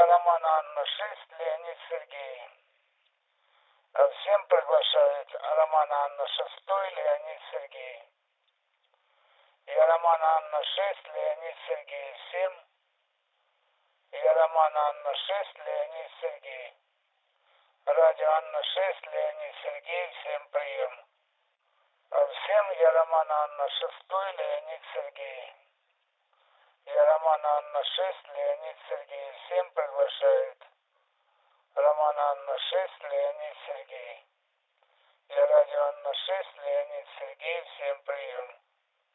Я Роман Анна 6, Леонид Сергей. Всем приглашают Роман Анна 6, Леонид Сергей. Я Роман Анна 6, Леонид Сергей. Всем. Я Роман Анна 6, Леонид Сергей. Радио Анна 6, Леонид Сергей. Всем прием. Всем я Роман Анна 6, Леонид Сергей. Я Роман Анна 6, Леонид Сергей. Всем приглашает Роман Анна 6, Леонид Сергей. Я радио Анна 6, Леонид Сергей. Всем прием.